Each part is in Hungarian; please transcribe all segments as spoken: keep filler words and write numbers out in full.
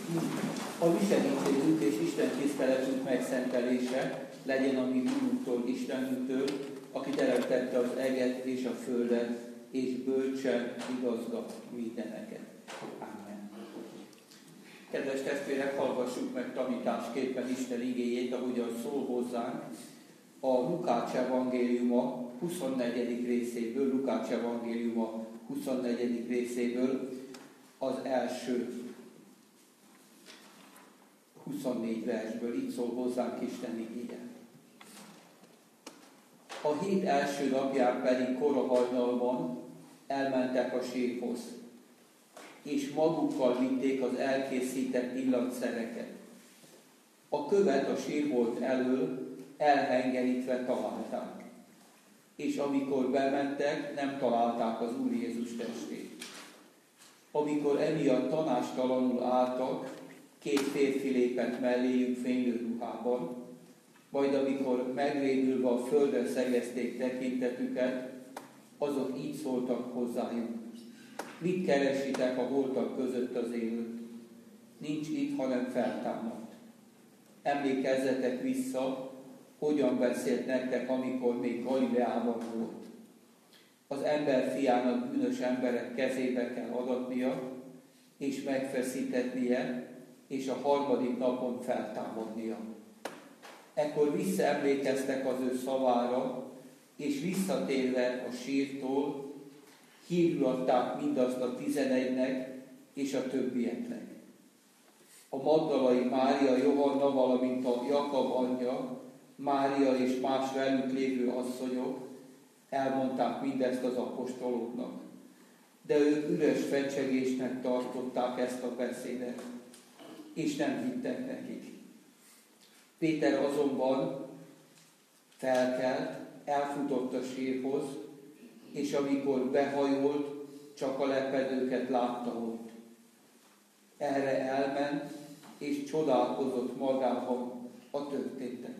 A mi segítségünk és Isten tiszteletünk megszentelése legyen a mi Úrunktól, Istenünktől, aki teremtette az eget és a földet, és bölcsen igazgat mindeneket. Amen. Kedves testvérek, hallgassuk meg tanításképpen Isten igéjét, ahogyan szól hozzánk a Lukács evangéliuma huszonnegyedik részéből, Lukács evangéliuma huszonnegyedik részéből az első huszonnégy versből. Így szól hozzánk Isten igéje. A hét első napján pedig kora hajnalban elmentek a sírhoz, és magukkal vitték az elkészített illatszereket. A követ a sírbolt elől elhengerítve találták, és amikor bementek, nem találták az Úr Jézus testét. Amikor emiatt tanástalanul álltak, két férfi lépett melléjük fénylő ruhában, majd amikor megrémülve a földre szegezték tekintetüket, azok így szóltak hozzájuk: mit keresitek a holtak között az élőt? Nincs itt, hanem feltámadt. Emlékezzetek vissza, hogyan beszélt nektek, amikor még Galileában volt. Az ember fiának bűnös emberek kezébe kell adatnia, és megfeszítetnie, és a harmadik napon feltámadnia. Ekkor visszaemlékeztek az ő szavára, és visszatérve a sírtól, hírül adták mindazt a tizenegynek és a többieknek. A Magdalai Mária, Johanna, valamint a Jakab anyja, Mária és más velük lévő asszonyok elmondták mindezt az apostoloknak. De ők üres fecsegésnek tartották ezt a beszédet, és nem hittek nekik. Péter azonban felkelt, elfutott a sírhoz, és amikor behajolt, csak a lepedőket látta ott. Erre elment, és csodálkozott magában a történteken.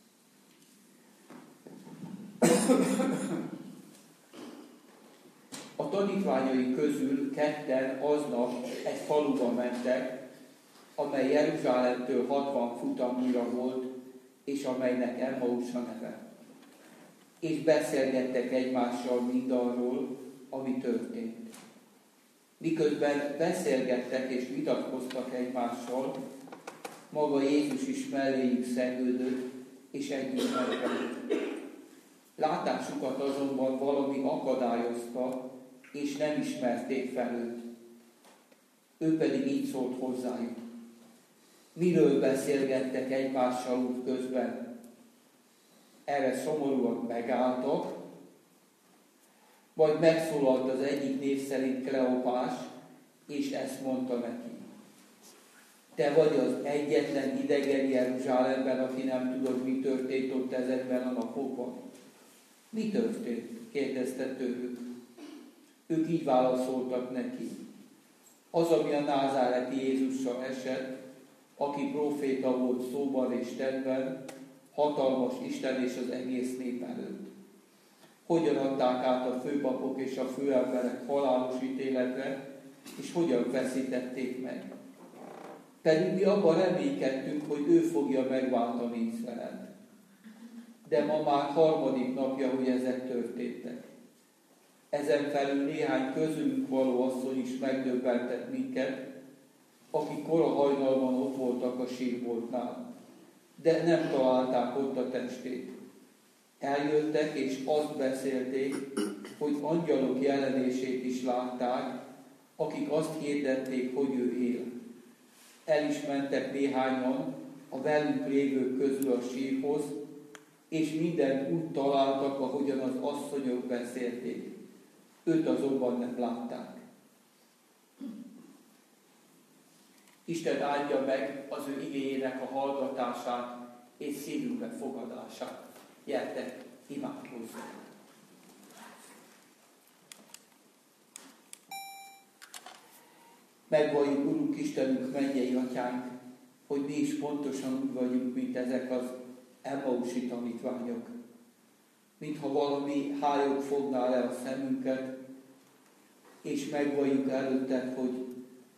A tanítványai közül ketten aznap egy faluba mentek, amely Jeruzsálemtől hatvan futamnyira volt, és amelynek Emmaus a neve. És beszélgettek egymással mindarról, ami történt. Miközben beszélgettek és vitatkoztak egymással, maga Jézus is melléjük szegődött, és együtt megfelelt. Látásukat azonban valami akadályozta, és nem ismerték fel őt. Ő pedig így szólt hozzájuk: miről beszélgettek egymással út közben? Erre szomorúan megálltak, majd megszólalt az egyik név szerint Kleopás, és ezt mondta neki: te vagy az egyetlen idegen Jeruzsálemben, aki nem tudod, mi történt ott ezekben a napokban. Mi történt? Kérdezte tőlük. Ők így válaszoltak neki: az, ami a názáreti Jézussal esett, aki próféta volt szóban és tettben, hatalmas Isten és az egész nép előtt. Hogyan adták át a főpapok és a főemberek halálos ítéletre, és hogyan veszítették meg. Pedig mi abban reménykedtünk, hogy ő fogja megváltani Izraelt. De ma már harmadik napja, hogy ezek történtek. Ezen felül néhány közülünk való asszony is megdöbbentett minket, akik kora hajnalban ott voltak a sírboltnál, de nem találták ott a testét. Eljöttek, és azt beszélték, hogy angyalok jelenését is látták, akik azt hirdették, hogy ő él. El is mentek néhányan a velünk lévők közül a sírhoz, és mindent úgy találtak, ahogyan az asszonyok beszélték. Őt azonban nem látták. Isten áldja meg az ő igéjének a hallgatását és szívünkbe fogadását. Gyertek, imádkozzunk! Megvalljuk, Urunk Istenünk, mennyei Atyánk, hogy mi is pontosan úgy vagyunk, mint ezek az Emmausi tanítványok. Mintha valami hályog fogná le a szemünket, és megvalljuk előtted, hogy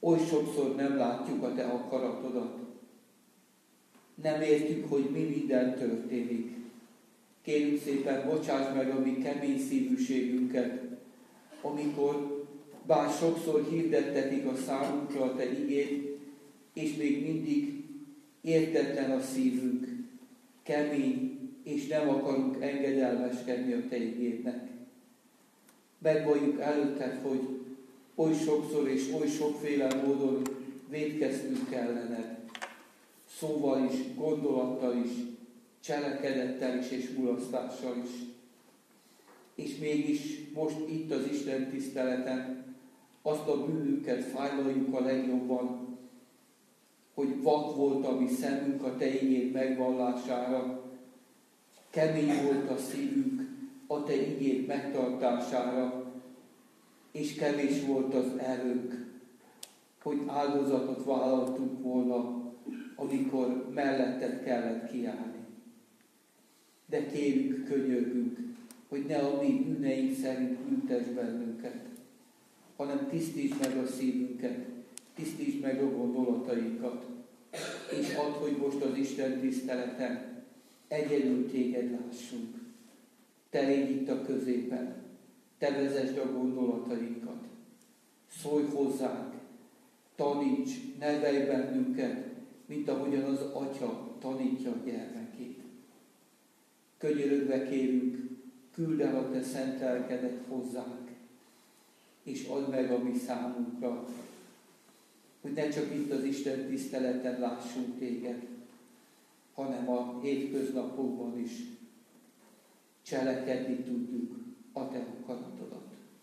Oly sokszor nem látjuk a te akaratodat. Nem értjük, hogy mi minden történik. Kérünk szépen, bocsáss meg a mi kemény szívűségünket, amikor bár sokszor hirdettetik a számunkra a te igét, és még mindig értetlen a szívünk, kemény, és nem akarunk engedelmeskedni a te igédnek. Megvalljuk előtted, hogy oly sokszor és oly sokféle módon vétkeztünk ellened. Szóval is, gondolattal is, cselekedettel is és mulasztással is. És mégis most itt az Isten tiszteleten azt a bűnünket fájlaljuk a legjobban, hogy vak volt a mi szemünk a te igéd megvallására, kemény volt a szívünk a te igéd megtartására, és kevés volt az erőnk, hogy áldozatot vállaltunk volna, amikor melletted kellett kiállni. De kérjük, könyörgünk, hogy ne a mi bűneink szerint büntes bennünket, hanem tisztítsd meg a szívünket, tisztítsd meg a gondolatainkat, és add, hogy most az Isten tiszteleten egyedül téged lássunk. Te légy itt a középen, te vezesd a gondolatainkat, szólj hozzánk, taníts, nevelj bennünket, mint ahogyan az Atya tanítja a gyermekét. Könyörögve kérünk, küldd el a te szent lelkedet hozzánk, és add meg a mi számunkra, hogy ne csak itt az Isten tiszteleten lássunk téged, hanem a hétköznapokban is cselekedni tudjuk a te akaratodat.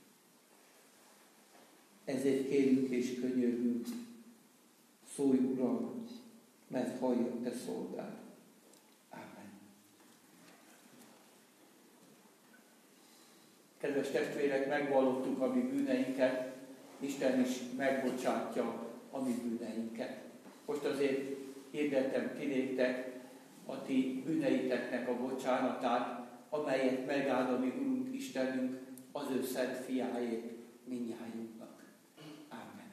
Ezért kérünk és könyörgünk, szólj, Uram, mert hallja te szolgád. Ámen. Kedves testvérek, megvallottuk a mi bűneinket, Isten is megbocsátja a mi bűneinket. Most azért hirdetem ti néktek a ti bűneiteknek a bocsánatát, amelyet megáld a mi Urunk Istenünk az ő szent fiáért mindnyájunknak. Ámen.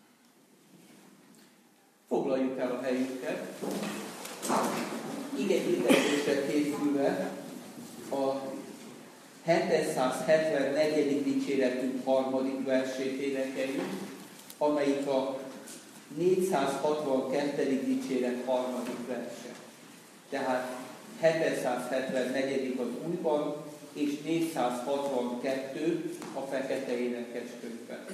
Foglaljuk el a helyünket. Ige hirdetésre készülve a hetszázhetvennegyedik dicséretünk harmadik versét énekeljük, amelyik a négyszázhatvankettedik dicséret harmadik verse. Tehát hetszázhetvennegyedik az újban, és négyszázhatvankettő a fekete énekeskönyvben.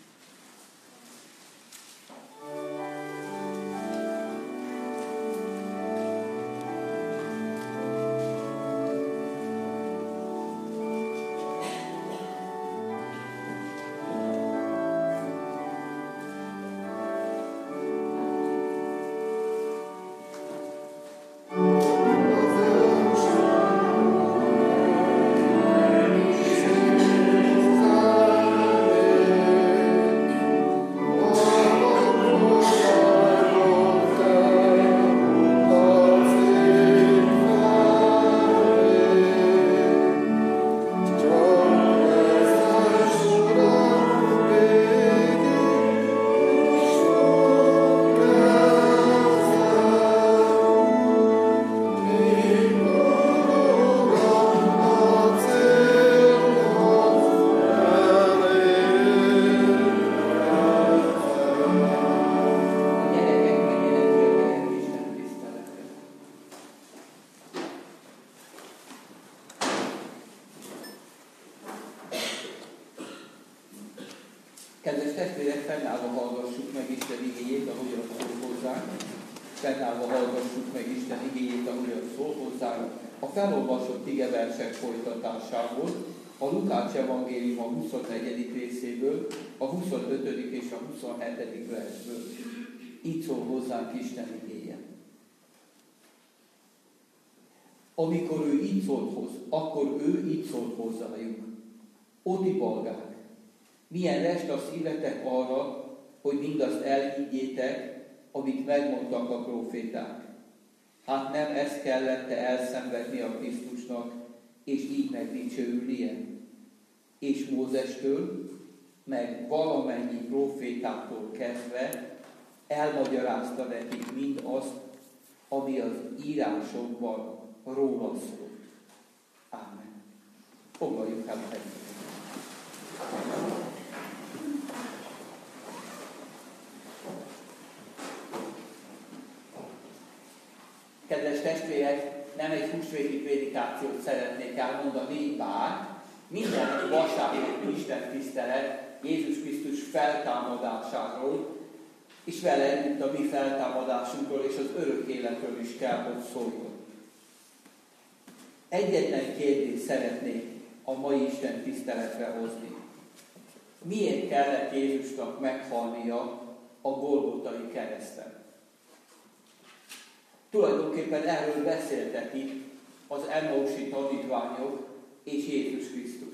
Kedves testvérek, fennállva hallgassuk meg Isten igéjét, ahogyan szól hozzánk. Fennállva hallgassuk meg Isten igéjét, ahogyan szól hozzánk. A felolvasott igeversek folytatásából, a Lukács evangélium a huszonnegyedik részéből, a huszonötödik és a huszonhetedik versből. Így szól hozzánk Isten igéje. Amikor ő így szólt hozzá, akkor ő így szólt hozzájuk. Ó ti balgák! Milyen rest a szívetek arra, hogy mindazt elhiggyétek, amit megmondtak a próféták. Hát nem ezt kellett elszenvedni a Krisztusnak, és így megdicsőülnie? És Mózestől meg valamennyi prófétától kezdve elmagyarázta nekik mindazt, ami az írásokban róla szólt. Ámen. Foglaljuk el a helyet. Kedves testvérek, nem egy húsvéti prédikációt szeretnék elmondani, bár minden vasárnapi Isten tisztelet Jézus Krisztus feltámadásáról, és vele együtt a mi feltámadásunkról és az örök életről is kell, hogy szóljon. Egyetlen kérdést szeretnék a mai Isten tiszteletre hozni. Miért kellett Jézusnak meghalnia a Golgotai kereszten? Tulajdonképpen erről beszéltek itt az Emmausi tanítványok és Jézus Krisztus.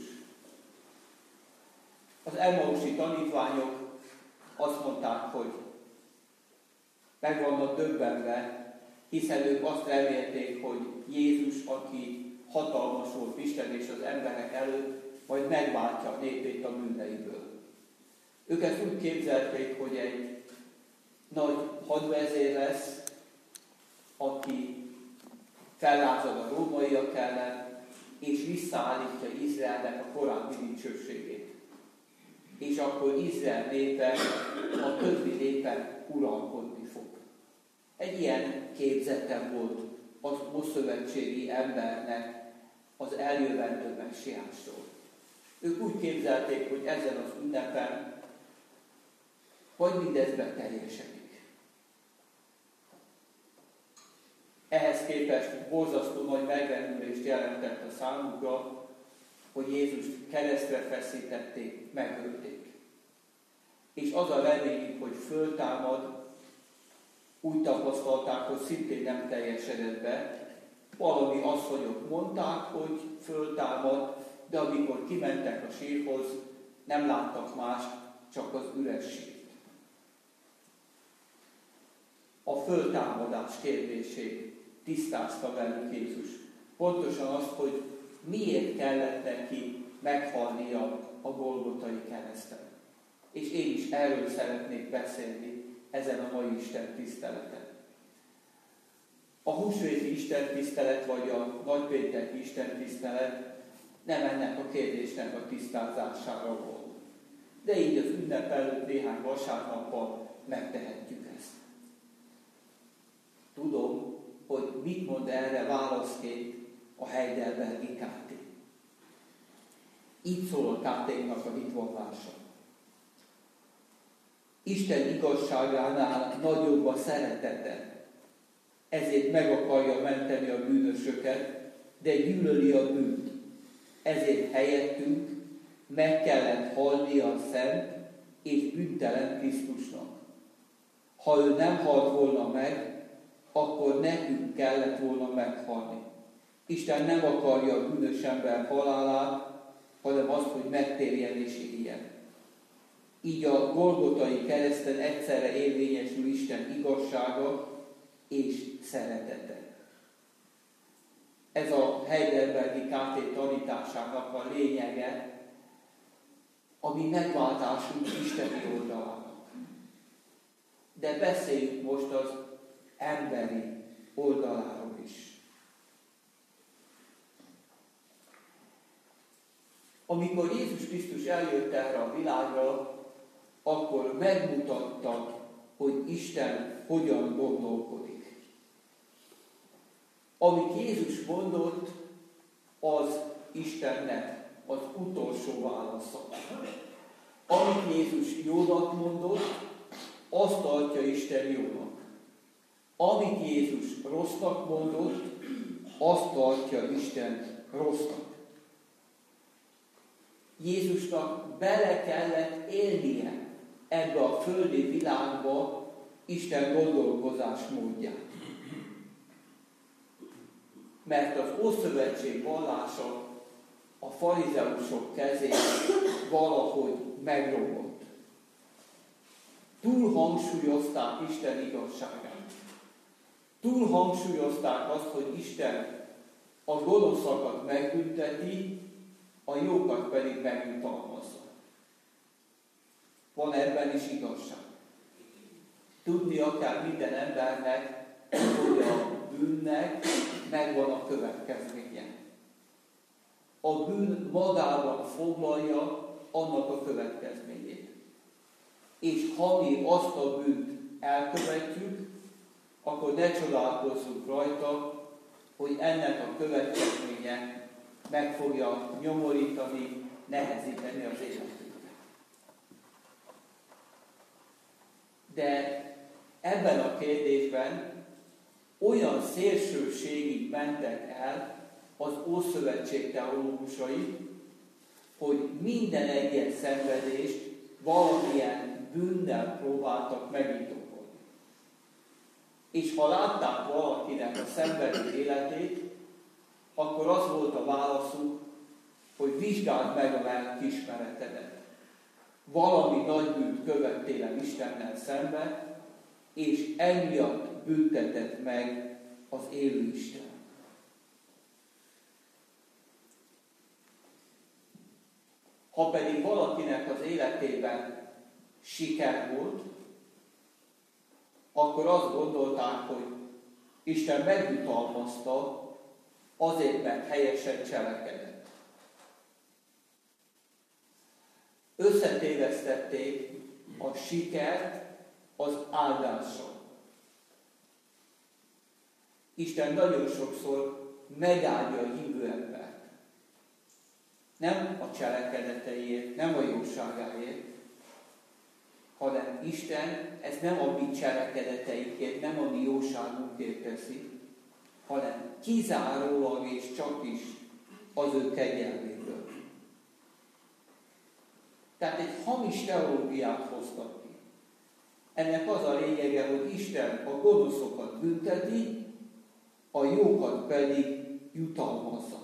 Az Emmausi tanítványok azt mondták, hogy meg vannak döbbenve, hiszen ők azt remélték, hogy Jézus, aki hatalmas volt Isten és az emberek előtt, majd megváltja a népét a bűneiből. Ők ezt úgy képzelték, hogy egy nagy hadvezér lesz, aki fellázad a rómaiak ellen, és visszaállítja Izraelnek a korábbi dicsőségét. És akkor Izrael népe a többi népen uralkodni fog. Egy ilyen képzete volt az ószövetségi embernek az eljövendő messiásról. Ők úgy képzelték, hogy ezen az ünnepen vagy mindez beteljesedik. Ehhez képest borzasztó nagy megrendülést jelentett a számukra, hogy Jézust keresztre feszítették, megölték. És az a reményük, hogy föltámad, úgy tapasztalták, hogy szintén nem teljesedett be. Valami asszonyok mondták, hogy föltámad, de amikor kimentek a sírhoz, nem láttak más, csak az üres sírt. A föltámadás kérdését tisztázta velük Jézus. Pontosan azt, hogy miért kellett neki meghalnia a Golgotai kereszten. És én is erről szeretnék beszélni ezen a mai Isten tiszteleten. A húsvéti Isten tisztelet vagy a nagypénteki Isten tisztelet nem ennek a kérdésnek a tisztázására volt. De így az ünnep előtt néhány vasárnappal megtehetjük ezt. Tudom, hogy mit mond erre válaszként a Heidelbergi ká té. Így szól a ká té-nak a hitvallása. Isten igazságánál nagyobb a szeretete, ezért meg akarja menteni a bűnösöket, de gyűlöli a bűnt. Ezért helyettünk meg kellett halni a szent és bűntelen Krisztusnak. Ha ő nem halt volna meg, akkor nekünk kellett volna meghalni. Isten nem akarja a bűnös ember halálát, hanem azt, hogy megtérjen és éljen. Így a Golgotai kereszten egyszerre érvényesül Isten igazsága és szeretete. Ez a Heidelbergi ká té tanításának a lényege, ami megváltásunk isteni oldalának. De beszéljünk most az emberi oldaláról is. Amikor Jézus Krisztus eljött erre a világra, akkor megmutatta, hogy Isten hogyan gondolkodik. Amit Jézus mondott, az Istennek az utolsó válasza. Amit Jézus jónak mondott, azt tartja Isten jónak. Amit Jézus rossznak mondott, azt tartja Isten rossznak. Jézusnak bele kellett élnie ebbe a földi világba Isten gondolkozás módját. Mert az Ószövetség vallása a farizeusok kezén valahogy megromlott. Túl hangsúlyozták Isten igazságát. Túl hangsúlyozták azt, hogy Isten a gonoszakat megbünteti, a jókat pedig megjutalmazza. Van ebben is igazság. Tudnia kell minden embernek, hogy a bűnnek megvan a következménye. A bűn magában foglalja annak a következményét. És ha mi azt a bűnt elkövetjük, akkor ne csodálkozzunk rajta, hogy ennek a következménye meg fogja nyomorítani, nehezíteni az életünkre. De ebben a kérdésben olyan szélsőségig mentek el az Ószövetség teológusai, hogy minden egyes szenvedést valamilyen bűnnel próbáltak megindokolni. És ha látták valakinek a szenvedő életét, akkor az volt a válaszuk, hogy vizsgáld meg a lelkiismeretedet. Valami nagy bűnt követtél el Istennel szembe, és emiatt büntetett meg az élő Isten. Ha pedig valakinek az életében siker volt, akkor azt gondolták, hogy Isten megjutalmazta azért, mert helyesen cselekedett. Összetévesztették a sikert az áldással. Isten nagyon sokszor megáldja a hívő embert. Nem a cselekedeteiért, nem a jóságáért, hanem Isten ez nem a mi cselekedeteinkért, nem a mi jóságunkért teszi, hanem kizárólag és csak is az ő kegyelméből. Tehát egy hamis teológiát hoztak ki. Ennek az a lényege, hogy Isten a gonoszokat bünteti, a jókat pedig jutalmazza.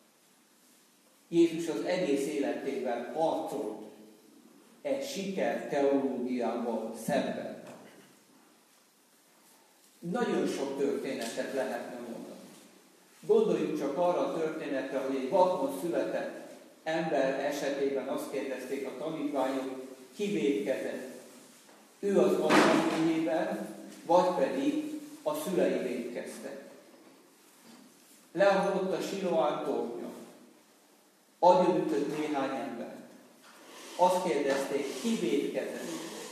Jézus az egész életében harcolt egy siker teológiával szemben. Nagyon sok történetet lehetne mondani. Gondoljunk csak arra a történetre, hogy egy vakon született ember esetében azt kérdezték a tanítványok, ki vétkezett. Ő az anyanyében, vagy pedig a szülei vétkeztek. Lehozott a Siloán tornya. Agyonütött néhány embert. Azt kérdezték, ki vétkezett.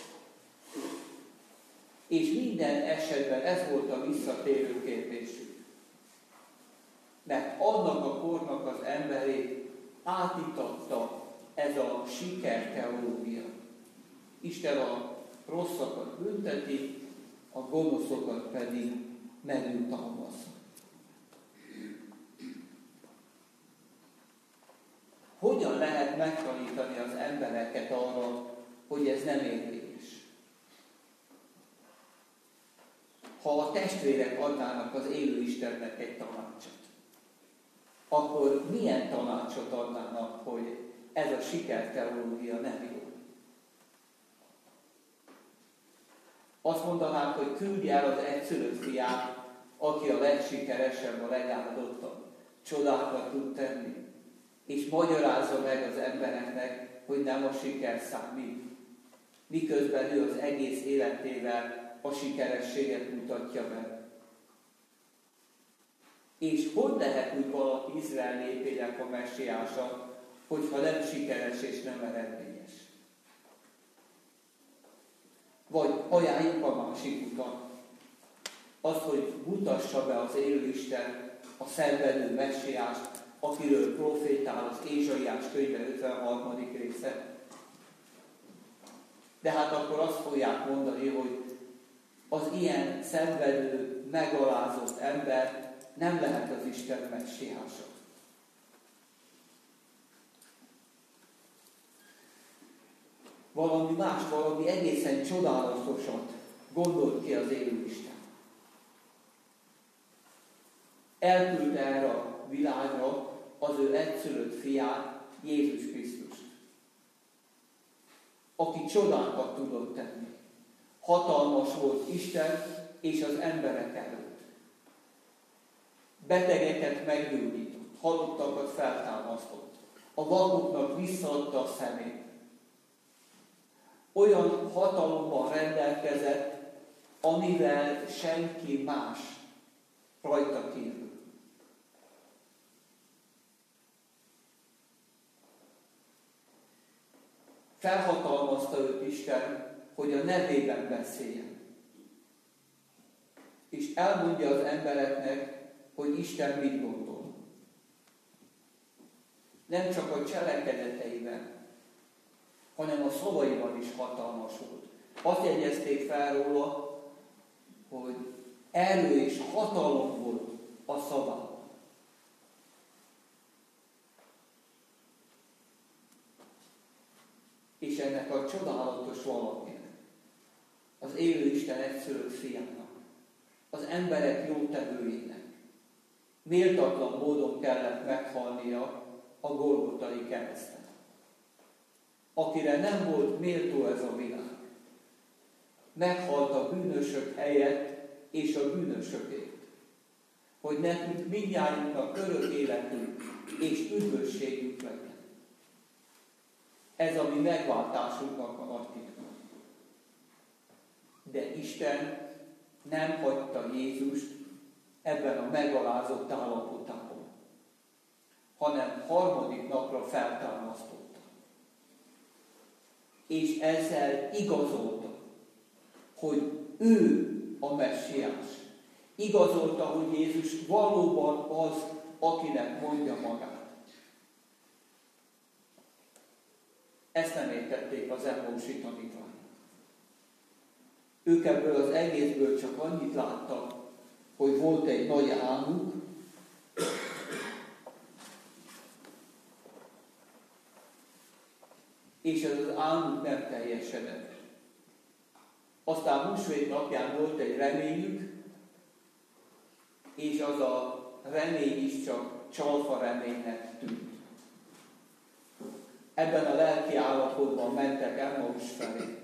És minden esetben ez volt a visszatérő kérdésük. Mert annak a kornak az emberét átitatta ez a sikerteológia. Isten a rosszakat bünteti, a gonoszokat pedig megjutalmazza. Hogyan lehet megtanítani az embereket arra, hogy ez nem érvényes? Ha a testvérek adnának az élő Istennek egy tanácsot, akkor milyen tanácsot adnának, hogy ez a sikerteológia nem jó? Azt mondanák, hogy küldj el az egyszülött fiát, aki a legsikeresebb, a legáldottabb, csodákat tud tenni, és magyarázza meg az embereknek, hogy nem a siker számít, miközben ő az egész életével a sikerességet mutatja be. És hogy lehet úgy valaki Izrael népének a messiása, hogyha nem sikeres és nem eredményes? Vagy ajánljuk a másik utat, az, hogy mutassa be az élő Isten a szenvedő messiást, akiről profétál az Ézsaiás könyve ötvenharmadik része. De hát akkor azt fogják mondani, hogy az ilyen szenvedő, megalázott ember nem lehet az Isten messiása. Valami más, valami egészen csodálatosat gondolt ki az élő Isten. Elküldte erre a világra az ő egyszülött fiát, Jézus Krisztust, aki csodákat tudott tenni. Hatalmas volt Isten és az emberek előtt. Betegeket meggyógyított, halottakat feltámasztott, a vakoknak visszaadta a szemét. olyan hatalommal rendelkezett, amivel senki más rajta kívül. Felhatalmazta őt Isten, hogy a nevében beszéljen. És elmondja az embereknek, hogy Isten mit gondol. Nem csak a cselekedeteiben, hanem a szavaival is hatalmas volt. Azt jegyezték fel róla, hogy erő és hatalom volt a szavában. És ennek a csodálatos valakinek, az élő Isten egyszülött fiának, az emberek jótevőjének méltatlan módon kellett meghalnia a Golgotai kereszten, akire nem volt méltó ez a világ. Meghalt a bűnösök helyett és a bűnösökért, hogy nekünk mindnyájunknak örök életünk és üdvösségünk legyen. Ez a mi megváltásunknak a nagy titka. De Isten nem hagyta Jézust ebben a megalázott állapotában, hanem harmadik napra feltámasztotta. És ezzel igazolta, hogy ő a messiás. Igazolta, hogy Jézus valóban az, akinek mondja magát. Ezt nem értették az Emmausi tanítványok. Ők ebből az egészből csak annyit láttak, hogy volt egy nagy álmuk, és ez az álmuk nem teljesedett. Aztán húsvét napján volt egy reményük, és az a remény is csak csalfa reménynek tűnt. Ebben a lelki állapotban mentek Emmaus felé,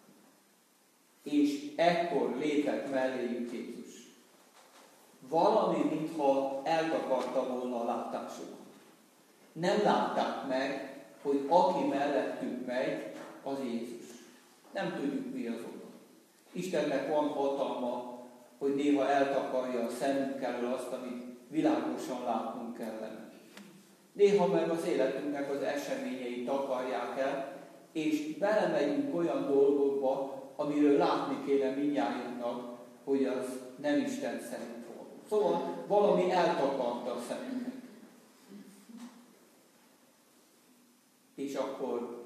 és ekkor lépett melléjük Jézus. Valami, mintha eltakarta volna a látásukat. Nem látták meg, hogy aki mellettük megy, az Jézus. Nem tudjuk, mi az oka. Istennek van hatalma, hogy néha eltakarja a szemünk elől azt, amit világosan látnunk kellene. Néha meg az életünknek az eseményei takarják el, és belemegyünk olyan dolgokba, amiről látni kéne mindnyájunknak, hogy az nem Isten szerint volt. Szóval valami eltakarta a szemünket. És akkor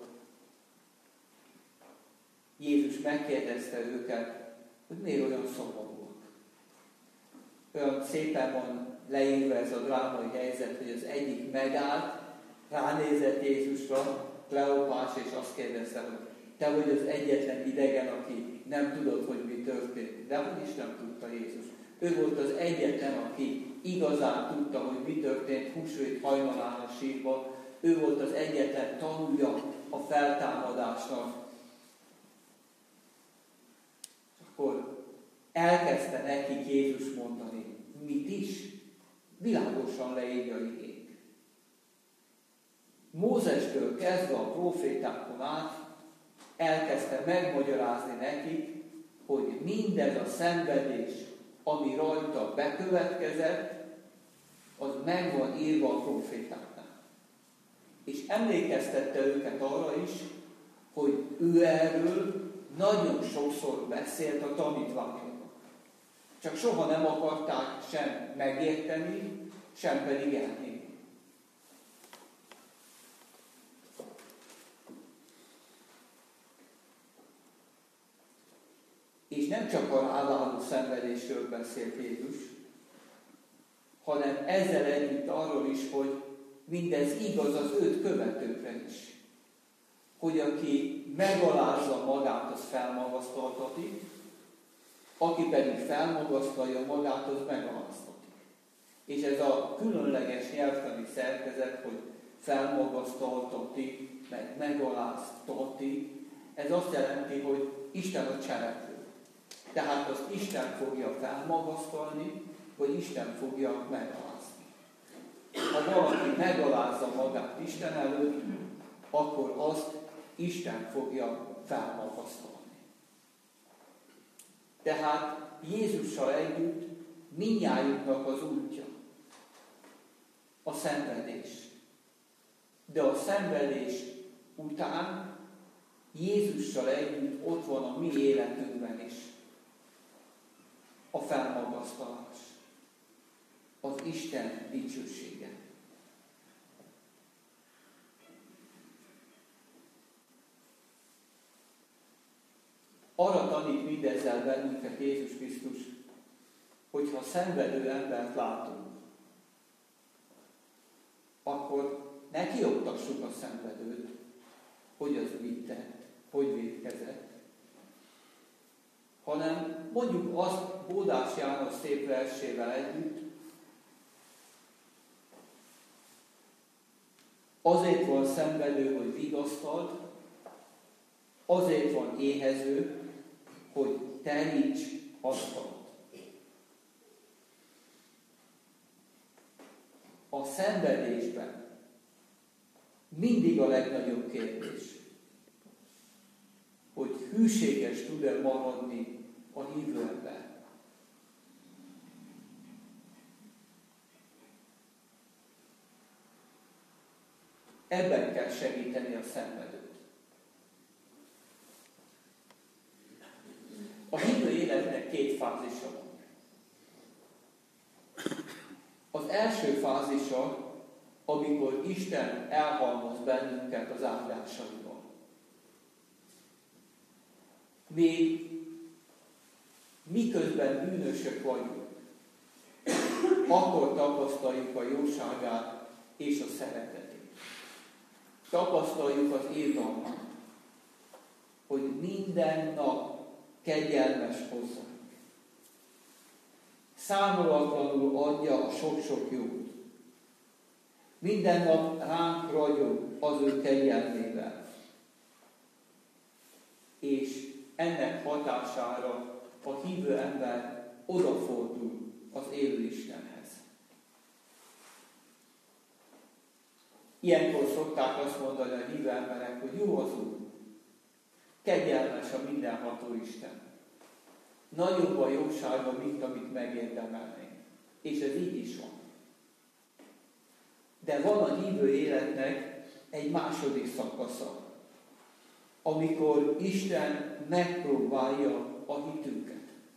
Jézus megkérdezte őket, hogy miért olyan szomorúak. Olyan szépen van leírva ez a drámai helyzet, hogy az egyik megállt, ránézett Jézusra, Kleopás, és azt kérdezte, hogy te vagy az egyetlen idegen, aki nem tudod, hogy mi történt. De hogy is nem tudta Jézus. Ő volt az egyetlen, aki igazán tudta, hogy mi történt húsvét hajnalán a sírba. Ő volt az egyetlen tanúja a feltámadásnak. Akkor elkezdte nekik Jézus mondani, mit is? Világosan leírja igény. Mózestől kezdve a prófétákon át elkezdte megmagyarázni nekik, hogy mindez a szenvedés, ami rajta bekövetkezett, az meg van írva a prófétáknál. És emlékeztette őket arra is, hogy ő erről nagyon sokszor beszélt a tanítványoknak. Csak soha nem akarták sem megérteni, sem pedig elhinni. És nem csak a ráváló szenvedésről beszélt Jézus, hanem ezzel együtt arról is, hogy mindez igaz az őt követőkre is. Hogy aki megalázza magát, az felmagasztaltatik, aki pedig felmagasztalja magát, az megaláztatik. És ez a különleges nyelvtani szerkezet, hogy felmagasztaltatik, meg megaláztatik, ez azt jelenti, hogy Isten a cselekvő. Tehát az Isten fogja felmagasztalni, vagy Isten fogja megalázni. Ha valaki megalázza magát Isten előtt, akkor azt Isten fogja felmagasztalni. Tehát Jézussal együtt mindnyájunknak az útja a szenvedés. De a szenvedés után Jézussal együtt ott van a mi életünkben is a felmagasztalás, az Isten dicsősége. Arra tanít mindezzel bennünket Jézus Krisztus, hogyha szenvedő embert látunk, akkor ne kioktassuk a szenvedőt, hogy az mit tett, hogy vétkezett, hanem mondjuk azt Bódás János szép versével együtt, azért van szenvedő, hogy vigasztald, azért van éhező, hogy teríts asztalt. A szenvedésben mindig a legnagyobb kérdés, hogy hűséges tud-e maradni a hívő ember. Ebben kell segíteni a szenvedőt. A hívő életnek két fázisa van. Az első fázisa, amikor Isten elhalmoz bennünket az áldásaival. Még miközben bűnösök vagyunk, akkor tapasztaljuk a jóságát és a szeretetét. Tapasztaljuk az irgalmat, hogy minden nap kegyelmes hozzánk. Számolatlanul adja a sok-sok jót. Minden nap ránk ragyog az ő kegyelmével. És ennek hatására a hívő ember odafordul az élő Istenhez. Ilyenkor szokták azt mondani a hívő emberek, hogy jó az Úr, kegyelmes a mindenható Isten. Nagyobb a jósága, mint amit megérdemelnénk. És ez így is van. De van a hívő életnek egy második szakasza, amikor Isten megpróbálja a hitünket.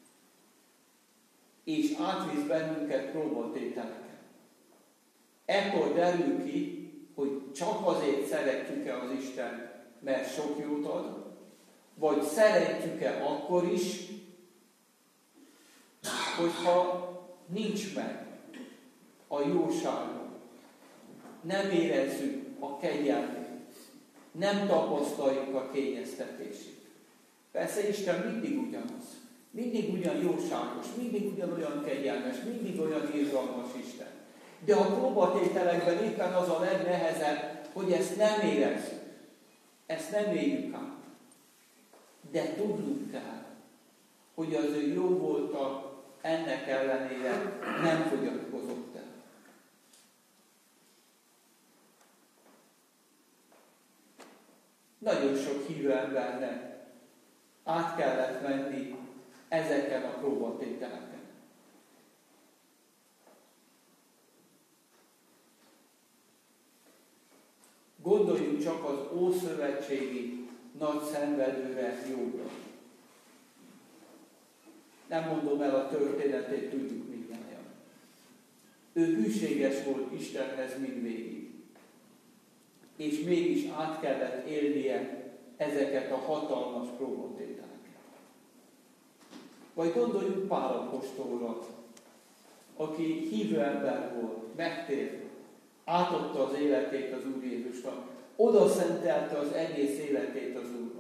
És átvisz bennünket próbatételeken. Ekkor derül ki, hogy csak azért szeretjük-e az Isten, mert sok jót ad, vagy szeretjük-e akkor is, hogyha nincs meg a jósága, nem érezzük a kegyelmét, nem tapasztaljuk a kényeztetését. Persze Isten mindig ugyanaz, mindig ugyan jóságos, mindig ugyanolyan kegyelmes, mindig olyan irgalmas Isten. De a próbatételekben éppen az a legnehezebb, hogy ezt nem érezzük, ezt nem éljük át. De tudnunk kell, hogy az ő jó volta ennek ellenére nem fogyatkozott el. Nagyon sok hívő embernek át kellett menni ezeken a próbatételeken. Gondoljunk csak az ószövetségi nagy szenvedőre, Jóbra. Nem mondom el a történetét, tudjuk mindannyian. Ő hűséges volt Istenhez mindvégig. És mégis át kellett élnie ezeket a hatalmas próbatételeket. Vagy gondoljunk Pál apostolra, aki hívő ember volt, megtért, átadta az életét az Úr Jézusnak, oda szentelte az egész életét az Úrnak.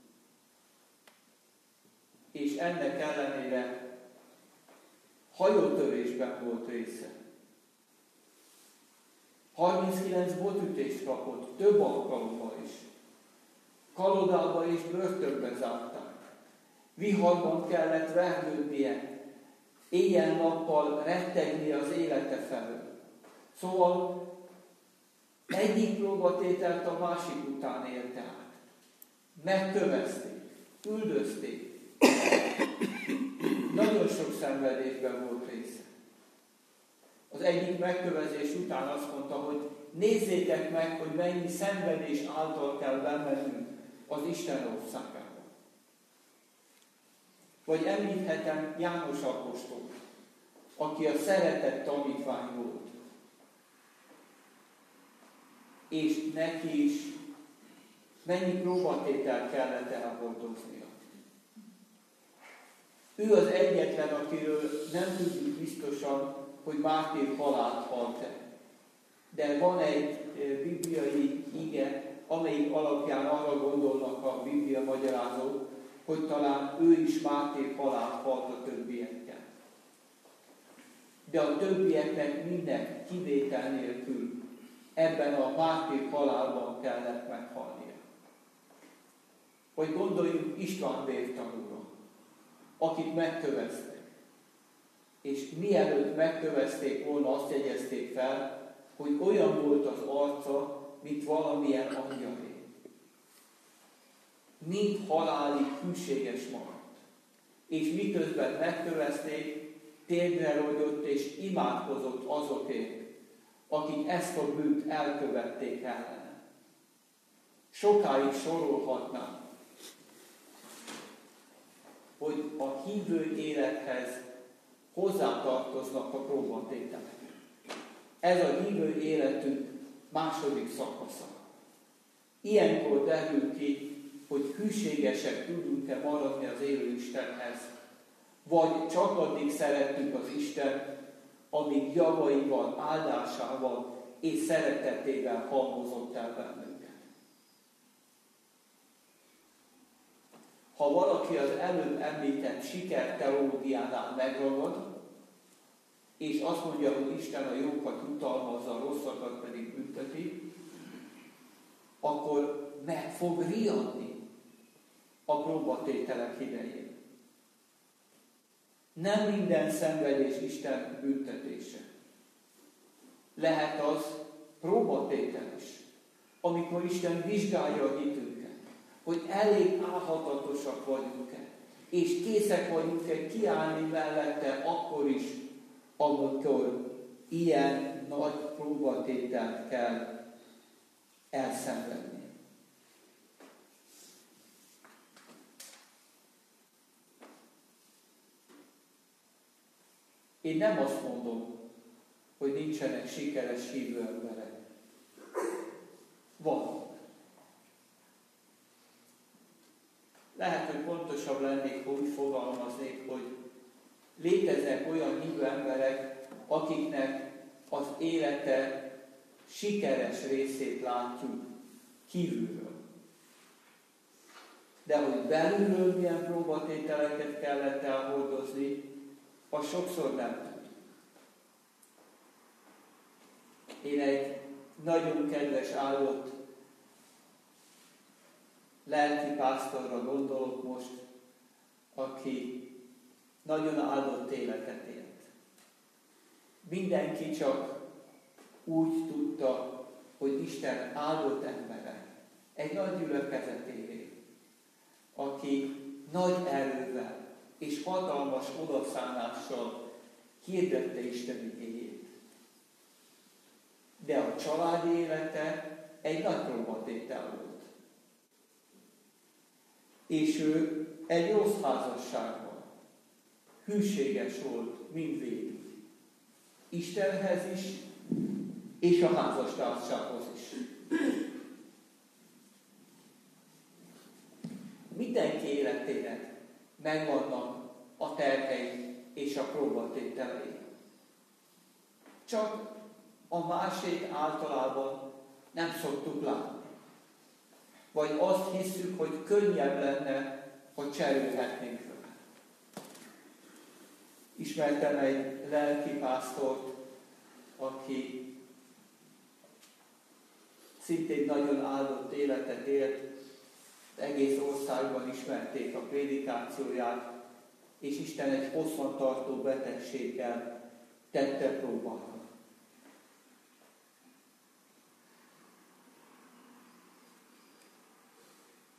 És ennek ellenére hajótörésben volt része. harminckilenc botütést kapott, több alkalommal is. Kalodába és börtönbe zárták. Viharban kellett vergődnie, éjjel-nappal rettegnie az élete felől. Szóval egyik próbatételt a másik után élte át. megkövezték, üldözték. Nagyon sok szenvedésben volt része. Az egyik megkövezés után azt mondta, hogy nézzétek meg, hogy mennyi szenvedés által kell bemennünk az Isten országába. Vagy említhetem János apostol, aki a szeretett tanítvány volt. És neki is mennyi próbatételt kellett elhordoznia. Ő az egyetlen, akiről nem tudjuk biztosan, hogy mártír halált halt-e. De van egy bibliai ige, amelyik alapján arra gondolnak a Biblia magyarázók, hogy talán ő is mártír halált halt a többiekkel. De a többieknek minden kivétel nélkül ebben a mártír halálban kellett meghalnia. Vagy gondoljunk István vértanúra, akit megköveztek. És mielőtt megkövezték volna, azt jegyezték fel, hogy olyan volt az arca, mint valamilyen angyalé. Mind halálig hűséges maradt. És miközben megkövezték, térdre rogyott és imádkozott azokért, akik ezt a bűnt elkövették ellene. Sokáig sorolhatnám, hogy a hívő élethez hozzátartoznak a próbatételek. Ez a hívő életünk második szakasza. Ilyenkor derül ki, hogy hűségesek tudunk-e maradni az élő Istenhez, vagy csak addig szeretünk az Isten, amíg javaival, áldásával és szeretetével halmozott el bennünket. Ha valaki az előbb említett sikerteológiánál megragad, és azt mondja, hogy Isten a jókat jutalmazza, a rosszakat pedig bünteti, akkor meg fog riadni a próbatételek idején. Nem minden szenvedés Isten büntetése. Lehet az próbatétel is, amikor Isten vizsgálja a hitünket, hogy elég álhatatosak vagyunk-e, és készek vagyunk-e kiállni mellette akkor is, amikor ilyen nagy próbatételt kell elszenvedni. Én nem azt mondom, hogy nincsenek sikeres hívő emberek. Vannak. Lehet, hogy pontosabb lennék, ha úgy fogalmaznék, hogy léteznek olyan hívő emberek, akiknek az élete sikeres részét látjuk kívülről. De hogy belülről milyen próbatételeket kellett elhordozni, azt sokszor nem tud. Én egy nagyon kedves áldott lelkipásztorra gondolok most, aki nagyon áldott életet élt. Mindenki csak úgy tudta, hogy Isten áldott embere, egy nagy gyülekezetében, aki nagy erővel és hatalmas odaszánással hirdette Isten igéjét. De a családi élete egy nagy próbatétel volt. És ő egy rossz házasságban hűséges volt mindvégig. Istenhez is, és a házastársához is. Mindenki életének megvannak a terhei és a próbatételei. Csak a másik általában nem szoktuk látni. Vagy azt hiszük, hogy könnyebb lenne, hogy cserélhetnénk vele. Ismertem egy lelkipásztort, aki szintén nagyon áldott életet élt, egész országban ismerték a prédikációját, és Isten egy hosszantartó betegséggel tette próbára.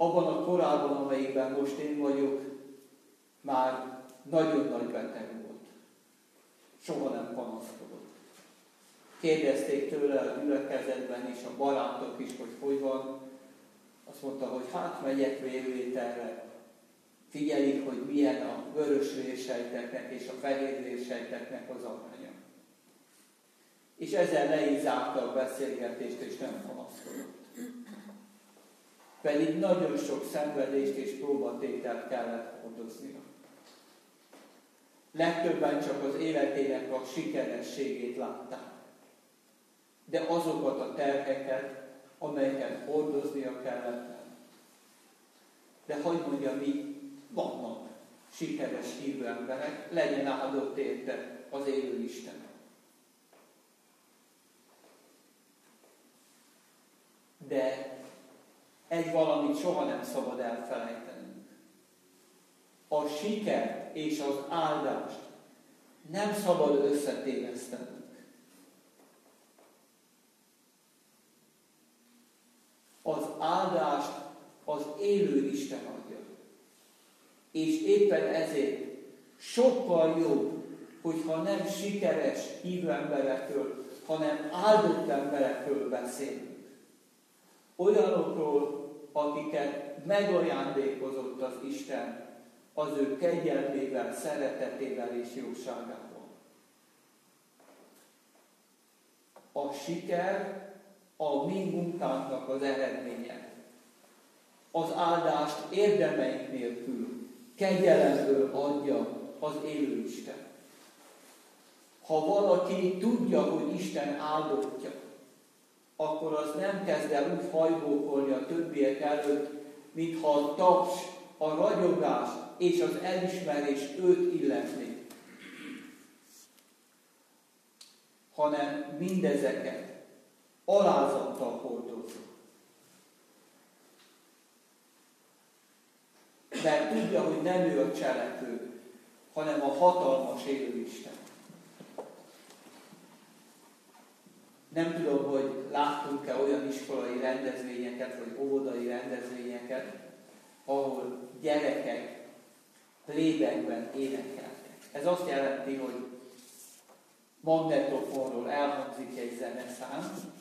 abban a korában, amelyikben most én vagyok, már nagyon nagy beteg volt. Soha nem panaszkodott. Kérdezték tőle a gyülekezetben is, a barátok is, hogy hogy van. Azt mondta, hogy hát megyek vérvételre. Figyelik, hogy milyen a vörös vérsejteknek és a fehér vérsejteknek az aránya. És ezzel le is zárta a beszélgetést, és nem panaszkodott. Pedig nagyon sok szenvedést és próbatételt kellett hordoznia. Legtöbben csak az életének a sikerességét látták. De azokat a terheket, amelyeket hordoznia kellett. De hogy mondja, mi vannak sikeres hívő emberek, legyen áldott érte az élő Isten. De egy valamit soha nem szabad elfelejtenünk. A sikert és az áldást nem szabad összetévesztenünk. Az áldást az élő Isten adja. És éppen ezért sokkal jobb, hogyha nem sikeres hívő emberekről, hanem áldott emberekről beszélünk. Olyanokról, akiket megajándékozott az Isten az ő kegyelmével, szeretetével és jóságával. A siker a mi munkánknak az eredménye. Az áldást érdemeink nélkül, kegyelemből adja az élő Isten. Ha valaki tudja, hogy Isten áldottja, akkor az nem kezd el úgy hajbókolni a többiek előtt, mintha a taps, a ragyogás és az elismerés őt illetné. Hanem mindezeket alázattal hordozza. Mert tudja, hogy nem ő a cselekvő, hanem a hatalmas élő Isten. Nem tudom, hogy láttunk-e olyan iskolai rendezvényeket, vagy óvodai rendezvényeket, ahol gyerekek plébekben énekeltek. Ez azt jelenti, hogy magnetofonról elhangzik egy zeneszám,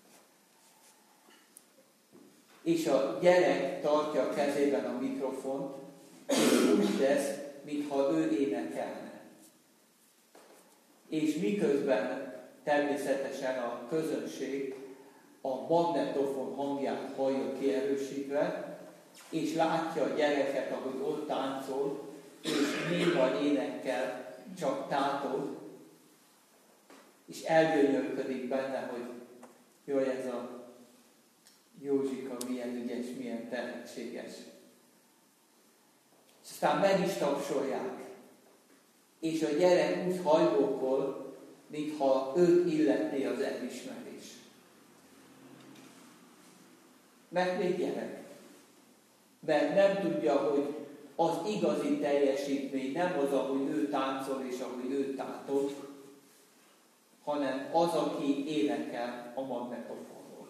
és a gyerek tartja a kezében a mikrofont, és úgy tesz, mintha ő énekelne. És miközben természetesen a közönség a magnetofon hangját hallja kierősítve, és látja a gyereket, ahogy ott táncol, és néma énekkel csak tátog, és elgönyörködik benne, hogy jaj, ez a Józsika milyen ügyes, milyen tehetséges. És aztán meg is tapsolják, és a gyerek úgy hajbókol, mintha őt illetné az elismerés. Mert még gyerek. Mert nem tudja, hogy az igazi teljesítmény nem az, ahogy ő táncol és ahogy ő tátog, hanem az, aki énekel a magnetofonról.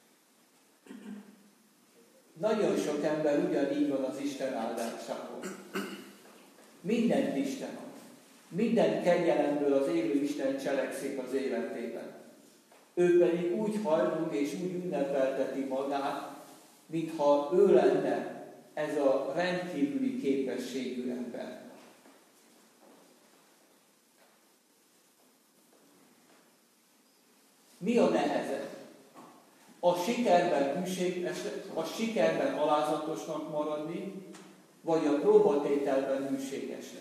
Nagyon sok ember ugyanígy van az Isten áldásával. Mindent Isten ad. Minden kegyelemből az élő Isten cselekszik az életében. Ő pedig úgy hajlunk és úgy ünnepelteti magát, mintha ő lenne ez a rendkívüli képességű ember. Mi a nehezebb? A sikerben hűséges, a sikerben alázatosnak maradni, vagy a próbatételben hűségesnek?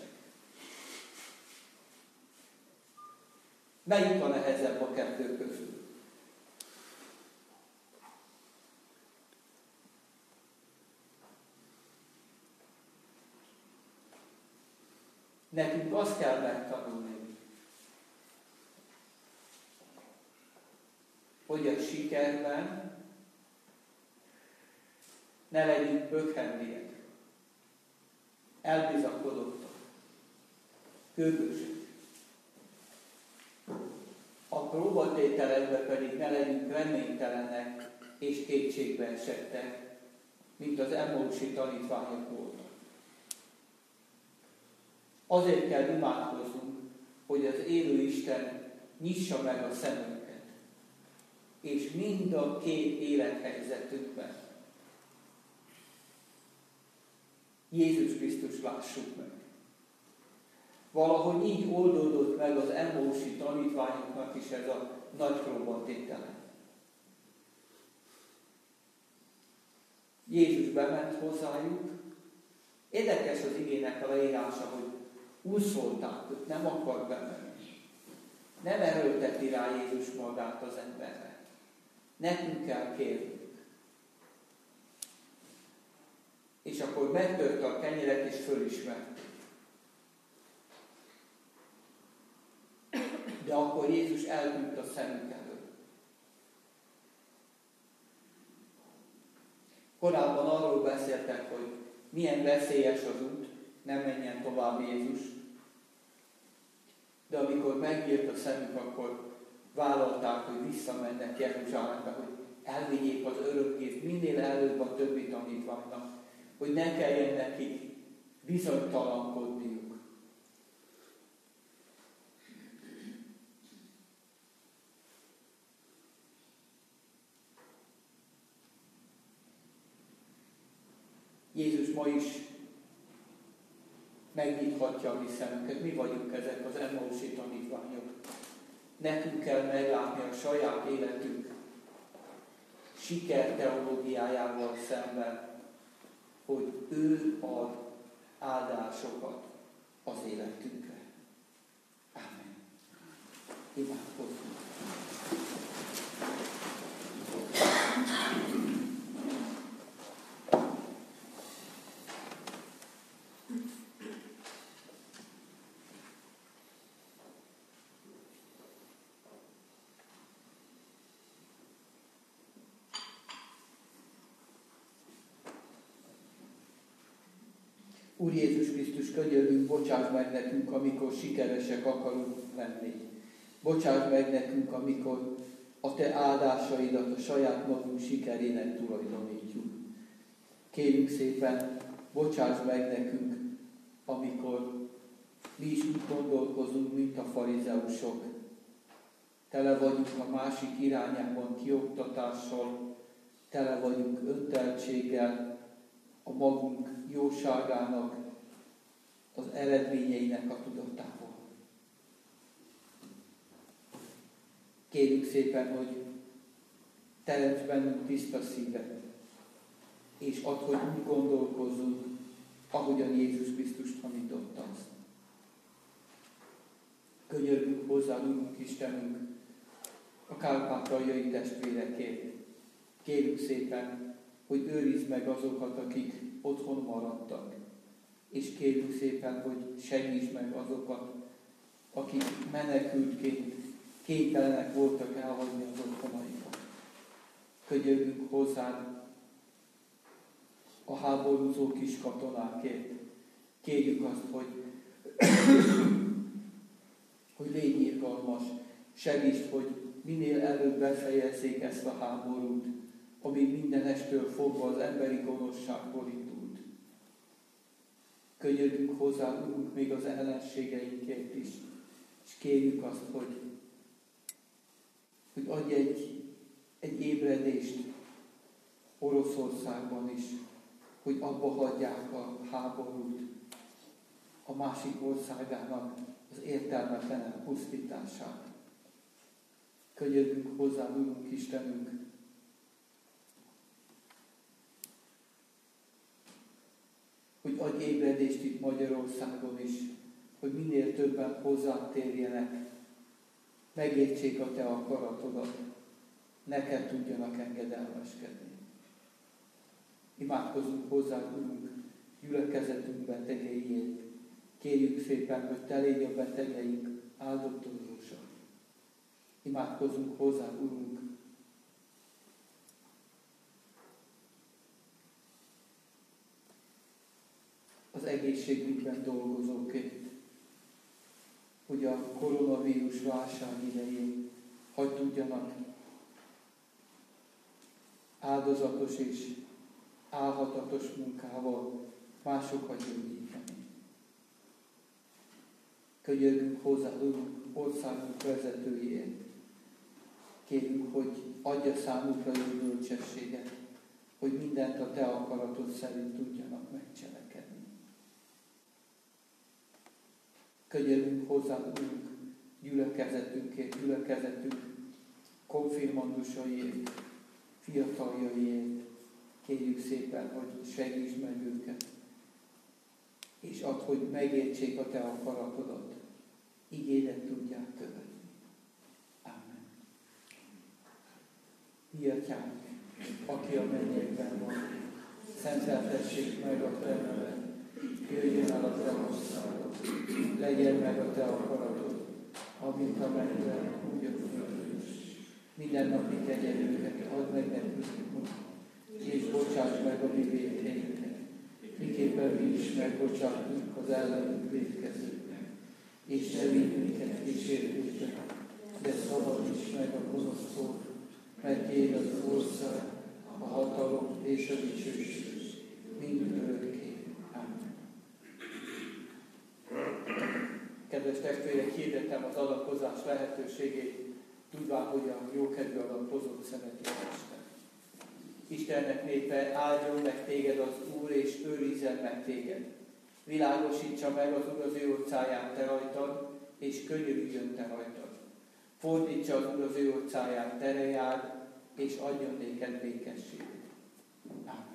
Melyik a nehezebb a kettő közül? Nekünk azt kell megtanulni, hogy a sikerben ne legyünk bökhendiek, elbizakodottak, ködösek. A próbatételekben pedig ne legyünk reménytelenek és kétségbe esettek, mint az Emmausi tanítványok voltak. Azért kell imádkoznunk, hogy az élő Isten nyissa meg a szemünket, és mind a két élethelyzetünkben Jézus Krisztus lássuk meg. Valahogy így oldódott meg az Emmausi tanítványoknak is ez a nagy próbatétele. Jézus bement hozzájuk. Érdekes az igének a leírása, hogy úszolták, hogy nem akar bemenni. Nem erőlteti rá Jézus magát az emberre. Nekünk kell kérnünk. És akkor megtörte a kenyeret és fölismerte. De akkor Jézus eltűnt a szemük elől. Korábban arról beszéltek, hogy milyen veszélyes az út, nem menjen tovább Jézus. De amikor megnyílt a szemük, akkor vállalták, hogy visszamennek Jeruzsálembe, hogy elvigyék az örökkézt minél előbb a többi tanítványnak, hogy ne kelljen nekik bizonytalankodniuk. Jézus ma is megnyithatja a mi szemünket. Mi vagyunk ezek az Emmausi tanítványok. Nekünk kell meglátni a saját életünk sikerteológiájával szemben, hogy ő ad áldásokat az életünkre. Ámen. Imádkozzunk. Úr Jézus Krisztus, könyörgünk, bocsáss meg nekünk, amikor sikeresek akarunk lenni. Bocsáss meg nekünk, amikor a Te áldásaidat a saját magunk sikerének tulajdonítjuk. Kérjük szépen, bocsáss meg nekünk, amikor mi is úgy gondolkozunk, mint a farizeusok. Tele vagyunk a másik irányában kioktatással, tele vagyunk önteltséggel, a magunk jóságának, az eredményeinek a tudatával. Kérjük szépen, hogy teremts bennünk tiszta szívet, és add, hogy úgy gondolkozzunk, ahogyan Jézus Krisztus tanította azt. Könyörgünk hozzá, Urunk Istenünk, a kárpátaljai testvérekért. Kérjük szépen, hogy őrizd meg azokat, akik otthon maradtak. És kérjük szépen, hogy segítsd meg azokat, akik menekültként kénytelenek voltak elhagyni az otthonaikat. Könyörgünk hozzád a háborúzó kis katonákért. Kérjük azt, hogy, hogy légy irgalmas, segítsd, hogy minél előbb befejezzék ezt a háborút, ami mindenestől fogva az emberi gonoszságból indult. Könyörgünk hozzá, Urunk, még az ellenségeinkért is, és kérjük azt, hogy, hogy adj egy, egy ébredést Oroszországban is, hogy abba hagyják a háborút, a másik országának az értelmetlen elpusztítását. Könyörgünk hozzá, Urunk Istenünk, hogy adj ébredést itt Magyarországon is, hogy minél többen hozzátérjenek, megértsék a Te akaratodat, neked tudjanak engedelmeskedni. Imádkozunk hozzá, Urunk, gyülekezetünkben tegeiért. Kérjük szépen, hogy Te légy a betegeink áldott orvosa. Imádkozunk hozzá, Urunk, az egészségügyben dolgozókért, hogy a koronavírus válság idején hadd tudjanak áldozatos és álhatatos munkával másokat gyógyítani. Könyörgünk hozzá, országunk vezetőjéért. Kérjük, hogy adja számukra jó bölcsességet, hogy mindent a Te akaratod szerint tudjanak megcselekedni. Könyörgünk hozzá, Úrunk, gyülekezetünkért, gyülekezetünk konfirmandusaiért, fiataljaiért. Kérjük szépen, hogy segítsd meg őket, és add, hogy megértsék a Te akaratodat, igédet tudják követni. Amen. Mi Atyánk, aki a mennyekben van, szenteltessék meg a Te neved, jöjjön el a Te országod, legyen meg a Te akaratod, amint a mennyben, úgy a földön is. Mindennapi kegyelünket add meg nekünk, és bocsáss meg a mi vétkeinket, miképpen mi is megbocsátunk az ellenünk vétkezőknek. És ne vigy minket kísértésbe, de szabadíts meg a gonosztól, mert Tiéd az ország, a hatalom és a dicsőség, mind örökké. Amen. Kedves testvérek, hirdetem az adakozás lehetőségét, tudván, hogy a jókedvű adakozót szereti a Isten. Istennek népe, áldjon meg téged az Úr, és őrizzen meg téged. Világosítsa meg az Úr az ő orcáját te rajtad, és könyörüljön te rajtad. Fordítsa az Úr az ő orcáját te reád, és adjon néked békességet. Amen.